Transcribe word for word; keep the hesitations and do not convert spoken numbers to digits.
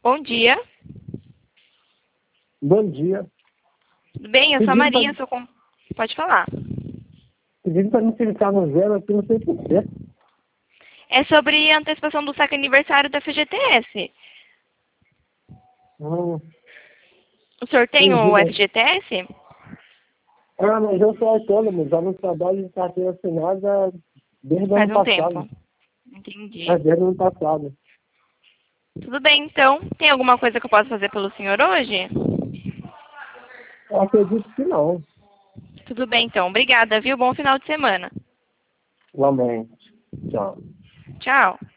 Bom dia. Bom dia. Tudo bem? Eu sou a Pedido Maria, pra- sou com... Pode falar. Pediram para me clicar no zero aqui, não sei porquê. É sobre a antecipação do saque aniversário da F G T S. Hum, O senhor tem entendi, o mas... F G T S? Ah, mas eu sou autônomo, já não trabalho de carteira assinada desde o Faz ano um passado. tempo. Entendi. É, desde o ano passado. Tudo bem, então. Tem alguma coisa que eu possa fazer pelo senhor hoje? Eu acredito que não. Tudo bem, então. Obrigada, viu? Bom final de semana. Lamento. Tchau. Tchau.